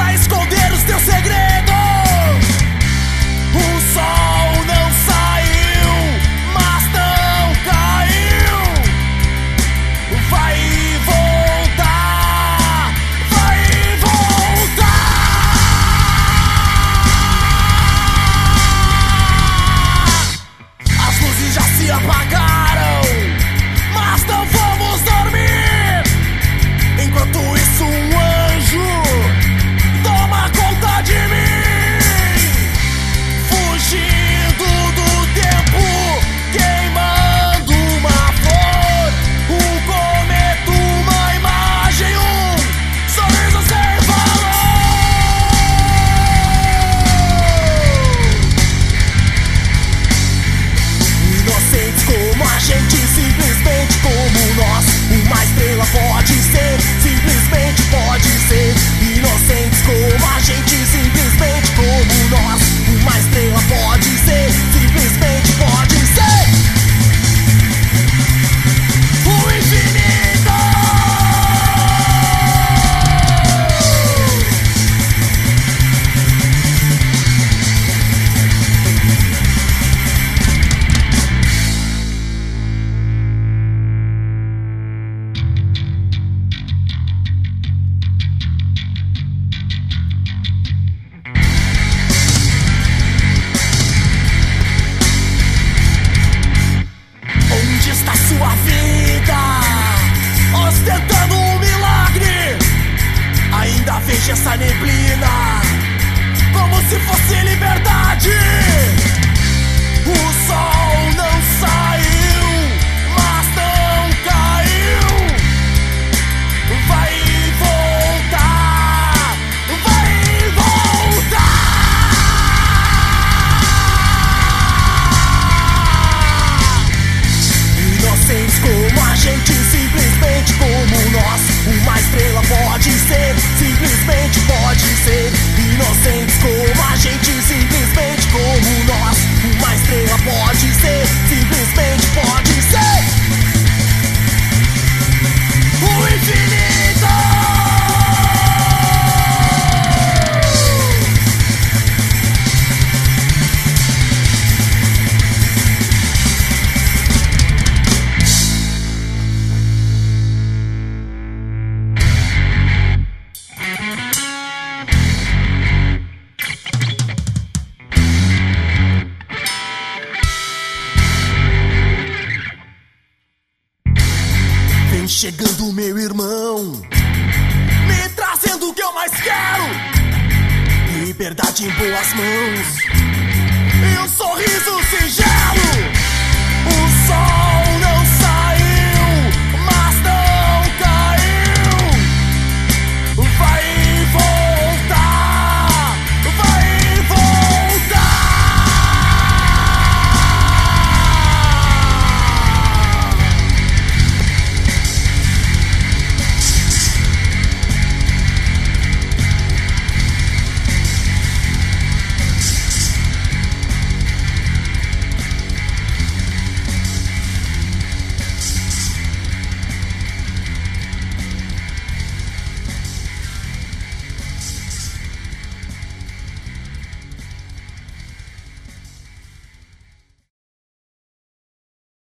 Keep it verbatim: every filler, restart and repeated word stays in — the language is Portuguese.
pra esconder os teus segredos. O sol não saiu, mas não caiu. Vai voltar, vai voltar. As luzes já se apagaram, mas não vamos dormir. Enquanto isso, um anjo toma conta de mim, fugindo do tempo, queimando uma flor, um cometa, uma imagem, um sorriso sem valor. Inocentes como a gente, simplesmente como nós. Uma estrela pode ser, simplesmente pode ser. Inocentes como a gente, simplesmente como nós. Uma estrela pode ser, simplesmente pode ser. O infinito. Onde está sua vida? Ostentando um milagre. Ainda vejo essa neblina como se fosse liberdade. O sol não saiu, mas não caiu. Vai voltar, vai voltar. Inocentes como a gente, simplesmente como nós. Uma estrela pode ser, simplesmente pode ser. Inocentes como a gente, simplesmente como nós. Uma estrela pode ser, simplesmente pode ser. O infinito. Vem chegando meu irmão, me trazendo o que eu mais quero. Liberdade em boas mãos e um sorriso singelo.